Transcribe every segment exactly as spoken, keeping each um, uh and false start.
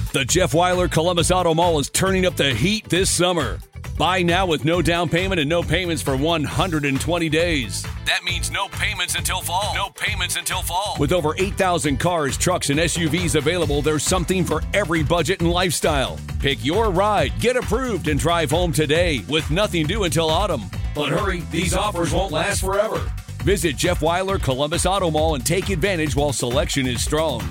The Jeff Weiler Columbus Auto Mall is turning up the heat this summer. Buy now with no down payment and no payments for one hundred twenty days. That means no payments until fall. No payments until fall. With over eight thousand cars, trucks, and S U Vs available, there's something for every budget and lifestyle. Pick your ride, get approved, and drive home today with nothing due until autumn. But hurry, these offers won't last forever. Visit Jeff Weiler Columbus Auto Mall and take advantage while selection is strong.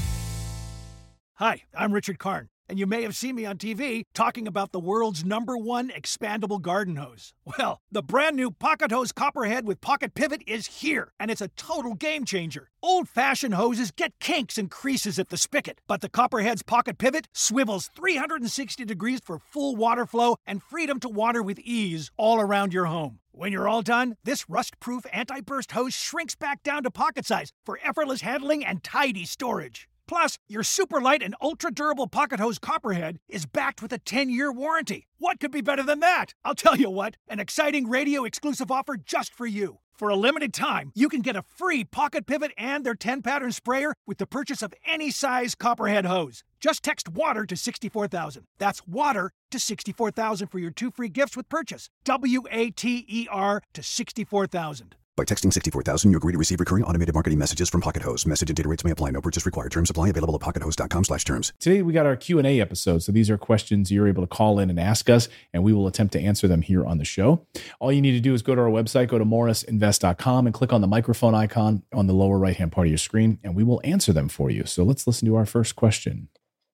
Hi, I'm Richard Karn, and you may have seen me on T V talking about the world's number one expandable garden hose. Well, the brand new Pocket Hose Copperhead with Pocket Pivot is here, and it's a total game changer. Old-fashioned hoses get kinks and creases at the spigot, but the Copperhead's Pocket Pivot swivels three hundred sixty degrees for full water flow and freedom to water with ease all around your home. When you're all done, this rust-proof anti-burst hose shrinks back down to pocket size for effortless handling and tidy storage. Plus, your super light and ultra-durable Pocket Hose Copperhead is backed with a ten-year warranty. What could be better than that? I'll tell you what, an exciting radio-exclusive offer just for you. For a limited time, you can get a free Pocket Pivot and their ten-pattern sprayer with the purchase of any size Copperhead hose. Just text WATER to sixty-four thousand. That's WATER to sixty-four thousand for your two free gifts with purchase. W A T E R to sixty-four thousand. By texting sixty-four thousand, you agree to receive recurring automated marketing messages from Pocket Hose. Message and data rates may apply. No purchase required. Terms apply. Available at pockethose.com slash terms. Today, we got our Q and A episode. So these are questions you're able to call in and ask us, and we will attempt to answer them here on the show. All you need to do is go to our website, go to morris invest dot com, and click on the microphone icon on the lower right-hand part of your screen, and we will answer them for you. So let's listen to our first question.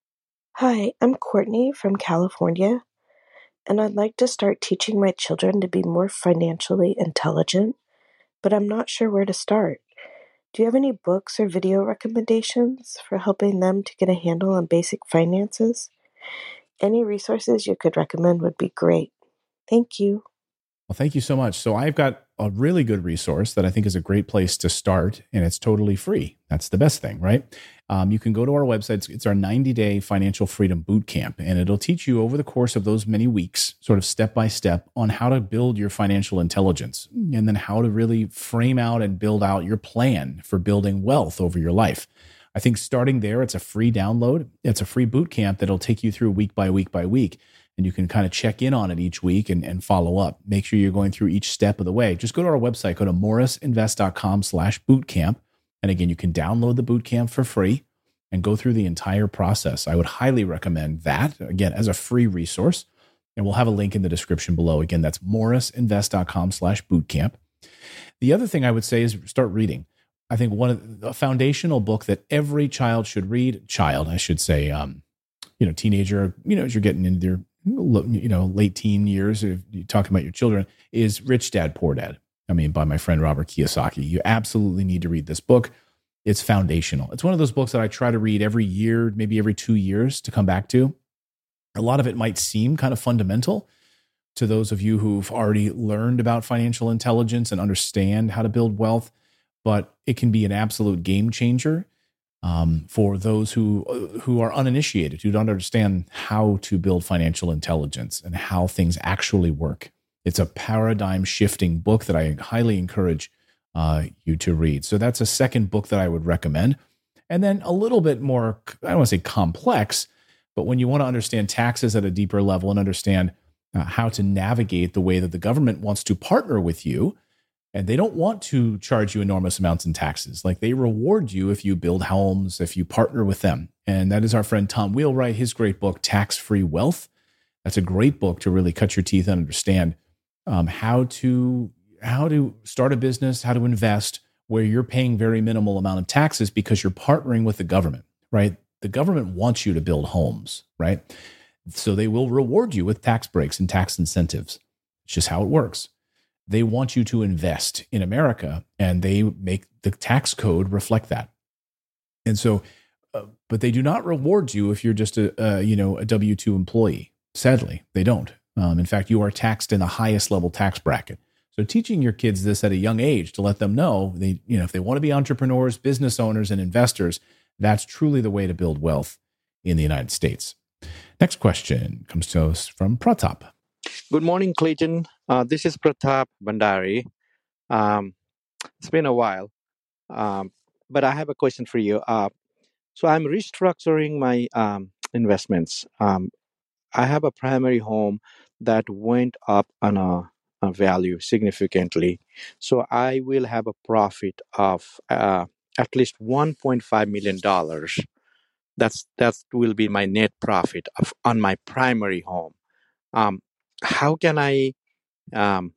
Hi, I'm Courtney from California, and I'd like to start teaching my children to be more financially intelligent, but I'm not sure where to start. Do you have any books or video recommendations for helping them to get a handle on basic finances? Any resources you could recommend would be great. Thank you. Well, thank you so much. So I've got a really good resource that I think is a great place to start, and it's totally free. That's the best thing, right? Um, you can go to our website. It's our ninety-day Financial Freedom Bootcamp, and it'll teach you over the course of those many weeks, sort of step by step, on how to build your financial intelligence, and then how to really frame out and build out your plan for building wealth over your life. I think starting there, it's a free download. It's a free bootcamp that'll take you through week by week by week. And you can kind of check in on it each week and, and follow up. Make sure you're going through each step of the way. Just go to our website, go to morris invest dot com slash bootcamp. And again, you can download the bootcamp for free and go through the entire process. I would highly recommend that, again, as a free resource. And we'll have a link in the description below. Again, that's morris invest dot com slash bootcamp. The other thing I would say is start reading. I think one of the foundational book that every child should read, child, I should say, um, you know, teenager, you know, as you're getting into your you know, late teen years, if you're talking about your children, is Rich Dad, Poor Dad. I mean, by my friend Robert Kiyosaki. You absolutely need to read this book. It's foundational. It's one of those books that I try to read every year, maybe every two years to come back to. A lot of it might seem kind of fundamental to those of you who've already learned about financial intelligence and understand how to build wealth, but it can be an absolute game changer Um, for those who who are uninitiated, who don't understand how to build financial intelligence and how things actually work. It's a paradigm shifting book that I highly encourage uh, you to read. So that's a second book that I would recommend. And then a little bit more, I don't want to say complex, but when you want to understand taxes at a deeper level and understand uh, how to navigate the way that the government wants to partner with you. And they don't want to charge you enormous amounts in taxes. Like, they reward you if you build homes, if you partner with them. And that is our friend Tom Wheelwright, his great book, Tax-Free Wealth. That's a great book to really cut your teeth and understand um, how to how to start a business, how to invest where you're paying very minimal amount of taxes because you're partnering with the government, right? The government wants you to build homes, right? So they will reward you with tax breaks and tax incentives. It's just how it works. They want you to invest in America, and they make the tax code reflect that. And so, uh, but they do not reward you if you're just a, uh, you know, a W two employee. Sadly, they don't. Um, in fact, you are taxed in the highest level tax bracket. So teaching your kids this at a young age to let them know, they, you know, if they want to be entrepreneurs, business owners, and investors, that's truly the way to build wealth in the United States. Next question comes to us from Pratap. Good morning, Clayton. Uh, this is Pratap Bandari. Um, it's been a while, um, but I have a question for you. Uh, so I'm restructuring my um, investments. Um, I have a primary home that went up on a, a value significantly. So I will have a profit of uh, at least one point five million dollars. That's that will be my net profit of on my primary home. Um, how can I um,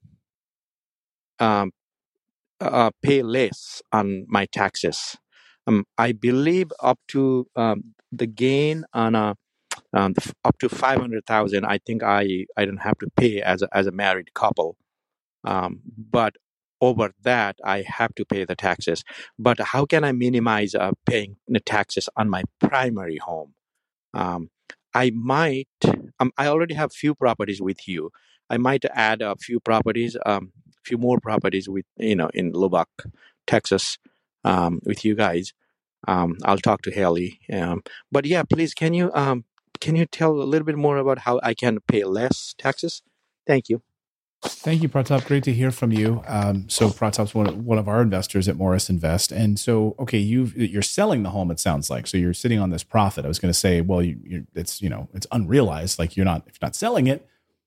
um, uh, pay less on my taxes? Um, I believe up to um, the gain on a um, up to five hundred thousand. I think I I don't have to pay as a, as a married couple. Um, but over that, I have to pay the taxes. But how can I minimize uh, paying the taxes on my primary home? Um, I might. Um, I already have few properties with you. I might add a few properties, um, few more properties with you know in Lubbock, Texas, um, with you guys. Um, I'll talk to Haley. Um, but yeah, please, can you um, can you tell a little bit more about how I can pay less taxes? Thank you. Thank you, Pratap. Great to hear from you. Um, so Pratap's one of, one of our investors at Morris Invest. And so, okay, you've, you're selling the home, it sounds like. So you're sitting on this profit. I was going to say, well, you, you, it's, you know, it's unrealized. Like you're not, if you're not selling it,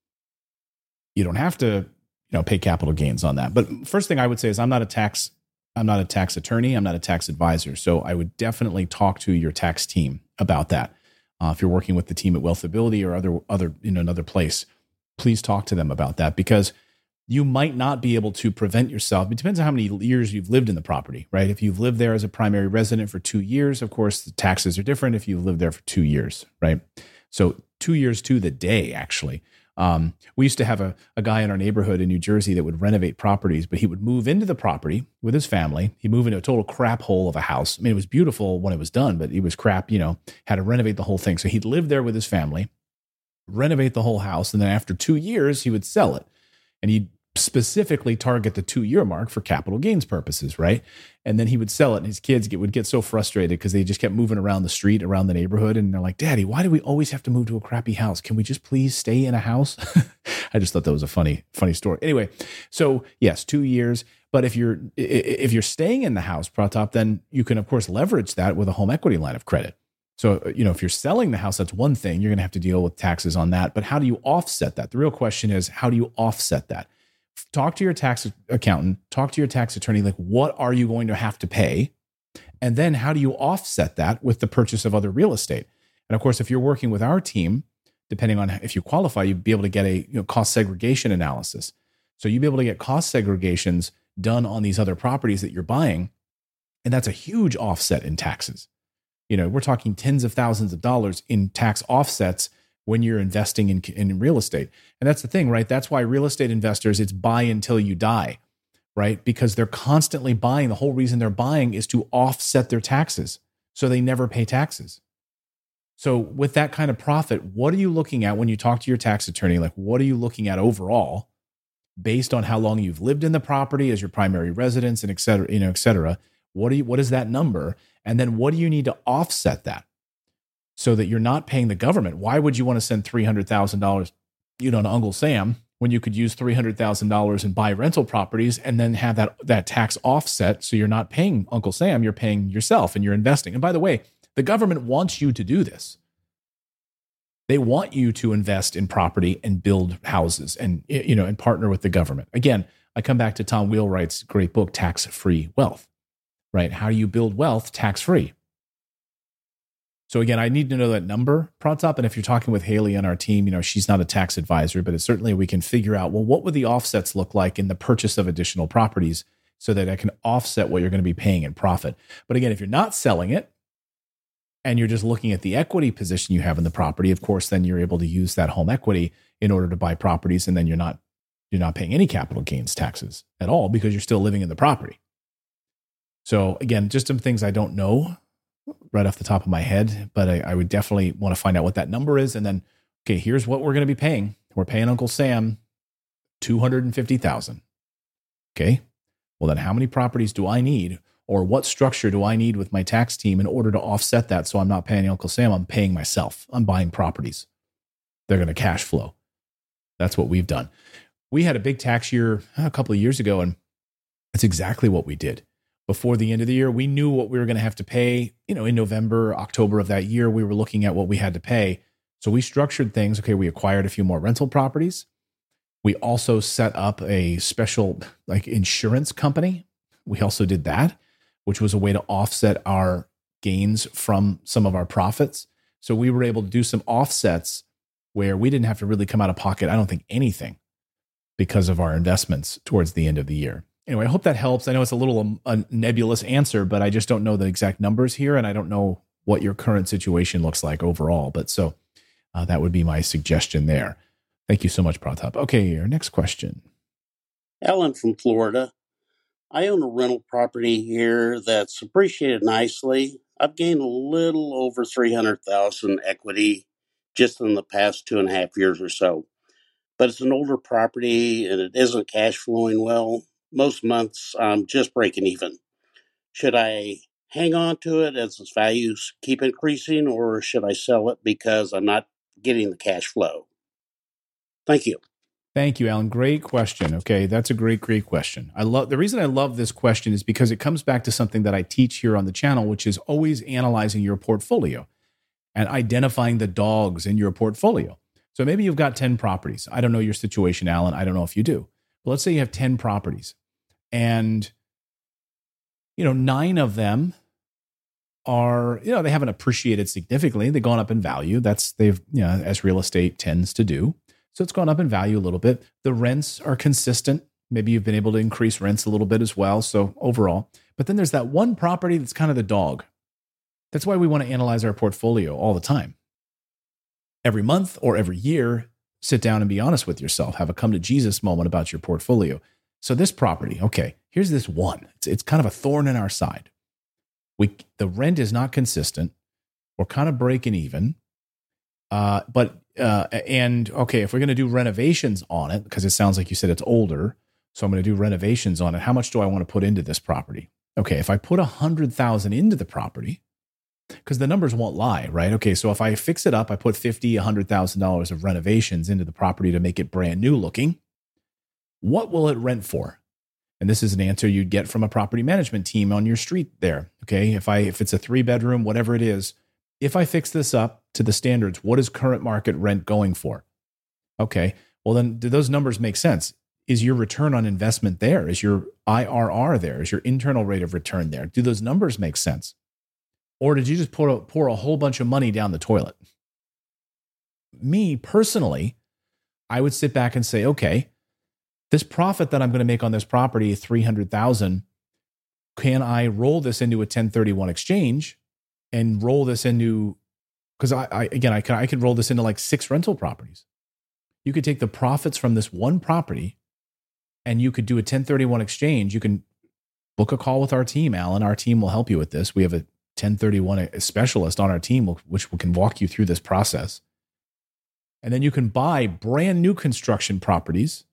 you don't have to, you know, pay capital gains on that. But first thing I would say is I'm not a tax, I'm not a tax attorney. I'm not a tax advisor. So I would definitely talk to your tax team about that. Uh, if you're working with the team at Wealthability or other, other, in another place, please talk to them about that, because you might not be able to prevent yourself. It depends on how many years you've lived in the property, right? If you've lived there as a primary resident for two years, of course, the taxes are different if you've lived there for two years, right? So two years to the day, actually. Um, we used to have a, a guy in our neighborhood in New Jersey that would renovate properties, but he would move into the property with his family. He'd move into a total crap hole of a house. I mean, it was beautiful when it was done, but it was crap, you know, had to renovate the whole thing. So he'd live there with his family, renovate the whole house, and then after two years, he would sell it. And he'd specifically target the two-year mark for capital gains purposes, right? And then he would sell it, and his kids get, would get so frustrated because they just kept moving around the street, around the neighborhood, and they're like, Daddy, why do we always have to move to a crappy house? Can we just please stay in a house? I just thought that was a funny, funny story. Anyway, so yes, two years. But if you're if you're staying in the house, Pratap, then you can, of course, leverage that with a home equity line of credit. So, you know, if you're selling the house, that's one thing. You're going to have to deal with taxes on that. But how do you offset that? The real question is, how do you offset that? Talk to your tax accountant, talk to your tax attorney, like, what are you going to have to pay? And then how do you offset that with the purchase of other real estate? And of course, if you're working with our team, depending on if you qualify, you'd be able to get a you know, cost segregation analysis. So you'd be able to get cost segregations done on these other properties that you're buying. And that's a huge offset in taxes. You know, we're talking tens of thousands of dollars in tax offsets when you're investing in, in real estate. And that's the thing, right? That's why real estate investors, it's buy until you die, right? Because they're constantly buying. The whole reason they're buying is to offset their taxes. So they never pay taxes. So with that kind of profit, what are you looking at when you talk to your tax attorney? Like, what are you looking at overall based on how long you've lived in the property as your primary residence and et cetera, you know, et cetera? What do you, what is that number? And then what do you need to offset that so that you're not paying the government? Why would you want to send three hundred thousand dollars, you know, to Uncle Sam when you could use three hundred thousand dollars and buy rental properties and then have that, that tax offset? So you're not paying Uncle Sam, you're paying yourself and you're investing. And by the way, the government wants you to do this. They want you to invest in property and build houses and, you know, and partner with the government. Again, I come back to Tom Wheelwright's great book, Tax-Free Wealth, right? How do you build wealth tax-free? So again, I need to know that number, Pratap. And if you're talking with Haley on our team, you know, she's not a tax advisor, but it's certainly we can figure out, well, what would the offsets look like in the purchase of additional properties so that I can offset what you're going to be paying in profit. But again, if you're not selling it and you're just looking at the equity position you have in the property, of course, then you're able to use that home equity in order to buy properties. And then you're not, you're not paying any capital gains taxes at all because you're still living in the property. So again, just some things I don't know right off the top of my head, but I, I would definitely want to find out what that number is. And then, okay, here's what we're going to be paying. We're paying Uncle Sam two hundred fifty thousand dollars. Okay. Well, then how many properties do I need, or what structure do I need with my tax team in order to offset that? So I'm not paying Uncle Sam, I'm paying myself. I'm buying properties. They're going to cash flow. That's what we've done. We had a big tax year a couple of years ago, and that's exactly what we did. before the end of the year. We knew what we were going to have to pay, you know, in November, October of that year. We were looking at what we had to pay. So we structured things. Okay, we acquired a few more rental properties. We also set up a special like insurance company. We also did that, which was a way to offset our gains from some of our profits. So we were able to do some offsets where we didn't have to really come out of pocket, I don't think, anything because of our investments towards the end of the year. Anyway, I hope that helps. I know it's a little um, a nebulous answer, but I just don't know the exact numbers here, and I don't know what your current situation looks like overall. But so uh, that would be my suggestion there. Thank you so much, Pratap. Okay, our next question. Alan from Florida. I own a rental property here that's appreciated nicely. I've gained a little over three hundred thousand dollars equity just in the past two and a half years or so. But it's an older property and it isn't cash flowing well. Most months I'm just breaking even. Should I hang on to it as its values keep increasing, or should I sell it because I'm not getting the cash flow? Thank you. Thank you, Alan. Great question. Okay, that's a great, great question. I love the reason I love this question is because it comes back to something that I teach here on the channel, which is always analyzing your portfolio and identifying the dogs in your portfolio. So maybe you've got ten properties. I don't know your situation, Alan. I don't know if you do. But let's say you have ten properties and, you know, nine of them are, you know, they haven't appreciated significantly. They've gone up in value. That's, they've, you know, as real estate tends to do. So it's gone up in value a little bit. The rents are consistent. Maybe you've been able to increase rents a little bit as well. So overall, but then there's that one property that's kind of the dog. That's why we want to analyze our portfolio all the time. Every month or every year, sit down and be honest with yourself. Have a come to Jesus moment about your portfolio. So this property, okay, here's this one. It's, it's kind of a thorn in our side. We the rent is not consistent. We're kind of breaking even. Uh, but uh, and okay, if we're going to do renovations on it, because it sounds like you said it's older, so I'm going to do renovations on it. How much do I want to put into this property? Okay, if I put a hundred thousand into the property, because the numbers won't lie, right? Okay, so if I fix it up, I put fifty, a hundred thousand dollars of renovations into the property to make it brand new looking. What will it rent for? And this is an answer you'd get from a property management team on your street there. Okay, if I if it's a three bedroom, whatever it is, if I fix this up to the standards, what is current market rent going for? Okay, well then do those numbers make sense? Is your return on investment there? Is your I R R there? Is your internal rate of return there? Do those numbers make sense? Or did you just pour a, pour a whole bunch of money down the toilet? Me personally, I would sit back and say, okay, this profit that I'm going to make on this property, three hundred thousand dollars, can I roll this into a ten thirty-one exchange and roll this into, because I, I again, I can, I can roll this into like six rental properties. You could take the profits from this one property and you could do a ten thirty-one exchange. You can book a call with our team, Alan. Our team will help you with this. We have a ten thirty-one specialist on our team, which can walk you through this process. And then you can buy brand new construction properties.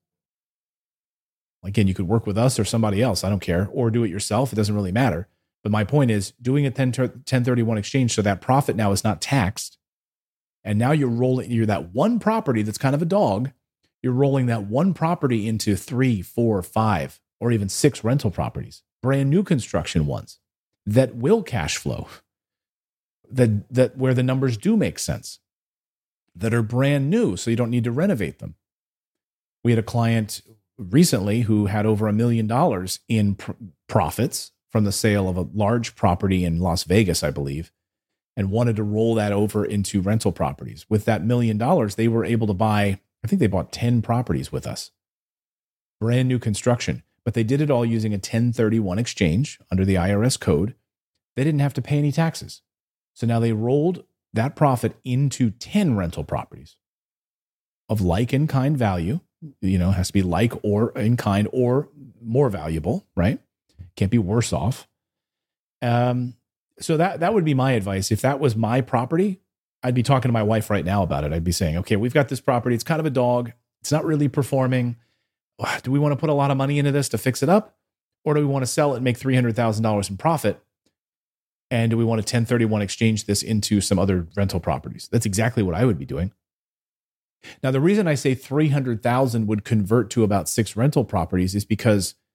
Again, you could work with us or somebody else. I don't care. Or do it yourself. It doesn't really matter. But my point is doing a ten thirty-one exchange so that profit now is not taxed. And now you're rolling, you're that one property that's kind of a dog. You're rolling that one property into three, four, five, or even six rental properties, brand new construction ones that will cash flow, that, that where the numbers do make sense, that are brand new, so you don't need to renovate them. We had a client recently who had over a million dollars in pr- profits from the sale of a large property in Las Vegas, I believe, and wanted to roll that over into rental properties. With that million dollars, they were able to buy, I think they bought ten properties with us, brand new construction. But they did it all using a ten thirty-one exchange under the I R S code. They didn't have to pay any taxes. So now they rolled that profit into ten rental properties of like in kind value. You know, it has to be like or in kind or more valuable, right? Can't be worse off. Um, so that that would be my advice. If that was my property, I'd be talking to my wife right now about it. I'd be saying, okay, we've got this property. It's kind of a dog. It's not really performing. Do we want to put a lot of money into this to fix it up? Or do we want to sell it and make three hundred thousand dollars in profit? And do we want to ten thirty-one exchange this into some other rental properties? That's exactly what I would be doing. Now, the reason I say three hundred thousand would convert to about six rental properties is because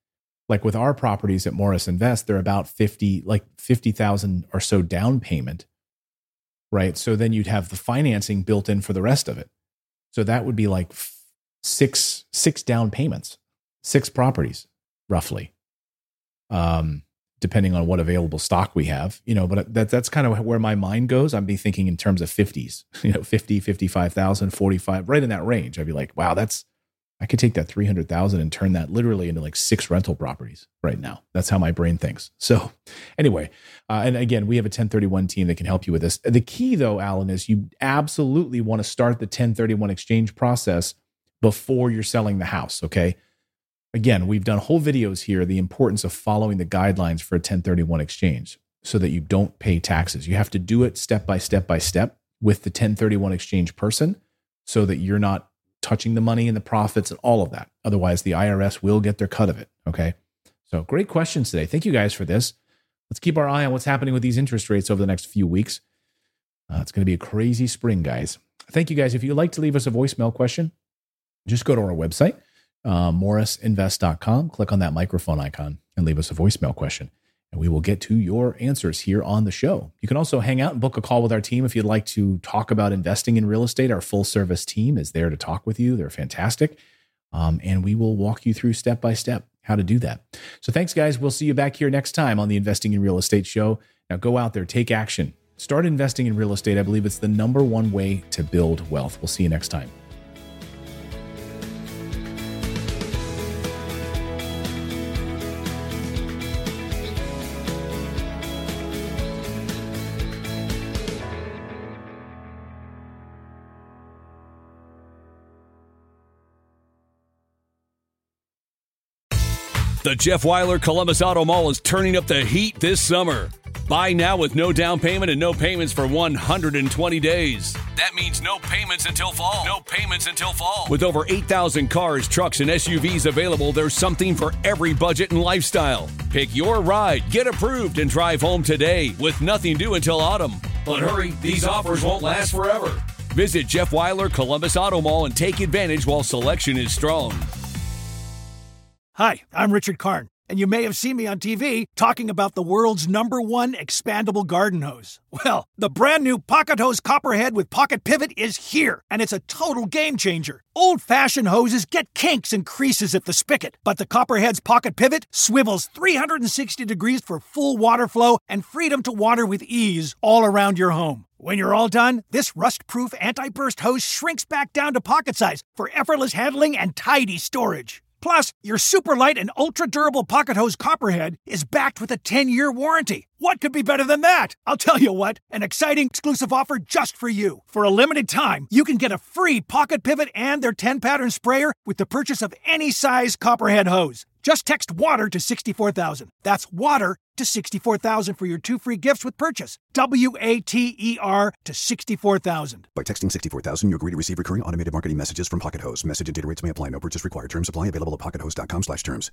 Like with our properties at Morris Invest, they're about fifty, like fifty thousand or so down payment, right? So then you'd have the financing built in for the rest of it. So that would be like six, six down payments, six properties roughly, um, depending on what available stock we have, you know, but that, that's kind of where my mind goes. I'd be thinking in terms of fifties, you know, fifty, fifty-five thousand, forty-five, right in that range. I'd be like, wow, that's, I could take that three hundred thousand and turn that literally into like six rental properties right now. That's how my brain thinks. So anyway, uh, and again, we have a ten thirty-one team that can help you with this. The key though, Alan, is you absolutely want to start the ten thirty-one exchange process before you're selling the house. Okay. Again, we've done whole videos here, the importance of following the guidelines for a ten thirty-one exchange so that you don't pay taxes. You have to do it step by step by step with the ten thirty-one exchange person so that you're not touching the money and the profits and all of that. Otherwise, the I R S will get their cut of it. Okay. So great questions today. Thank you guys for this. Let's keep our eye on what's happening with these interest rates over the next few weeks. Uh, it's going to be a crazy spring, guys. Thank you guys. If you'd like to leave us a voicemail question, just go to our website, uh, morris invest dot com, click on that microphone icon and leave us a voicemail question. And we will get to your answers here on the show. You can also hang out and book a call with our team if you'd like to talk about investing in real estate. Our full service team is there to talk with you. They're fantastic. Um, and we will walk you through step by step how to do that. So thanks, guys. We'll see you back here next time on the Investing in Real Estate show. Now go out there, take action, start investing in real estate. I believe it's the number one way to build wealth. We'll see you next time. The Jeff Weiler Columbus Auto Mall is turning up the heat this summer. Buy now with no down payment and no payments for one hundred twenty days. That means no payments until fall. No payments until fall. With over eight thousand cars, trucks, and S U Vs available, there's something for every budget and lifestyle. Pick your ride, get approved, and drive home today with nothing due until autumn. But hurry, these offers won't last forever. Visit Jeff Weiler Columbus Auto Mall and take advantage while selection is strong. Hi, I'm Richard Karn, and you may have seen me on T V talking about the world's number one expandable garden hose. Well, the brand new Pocket Hose Copperhead with Pocket Pivot is here, and it's a total game changer. Old-fashioned hoses get kinks and creases at the spigot, but the Copperhead's Pocket Pivot swivels three hundred sixty degrees for full water flow and freedom to water with ease all around your home. When you're all done, this rust-proof anti-burst hose shrinks back down to pocket size for effortless handling and tidy storage. Plus, your super light and ultra-durable Pocket Hose Copperhead is backed with a ten-year warranty. What could be better than that? I'll tell you what, an exciting exclusive offer just for you. For a limited time, you can get a free Pocket Pivot and their ten-pattern sprayer with the purchase of any size Copperhead hose. Just text WATER to sixty-four thousand. That's WATER to sixty-four thousand for your two free gifts with purchase. W A T E R to sixty-four thousand. By texting sixty-four thousand, you agree to receive recurring automated marketing messages from Pocket Hose. Message and data rates may apply. No purchase required. Terms apply. Available at pocket hose dot com slash terms.